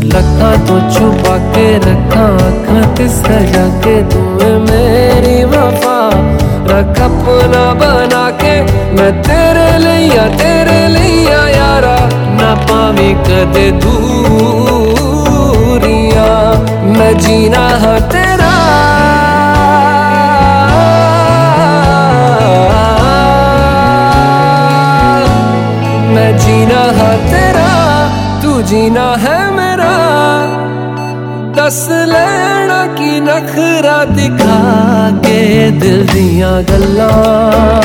लखा तो छुपा के रखा अखां ते सजा के तू मेरी वफा रख अपना बना के मैं तेरे लिया यारा ना पावी कदे दूरियां मैं जीना है तेरा मैं जीना है तेरा तू जीना है मेरा दस लेना की नखरा दिखा के दिल दियां गल्लां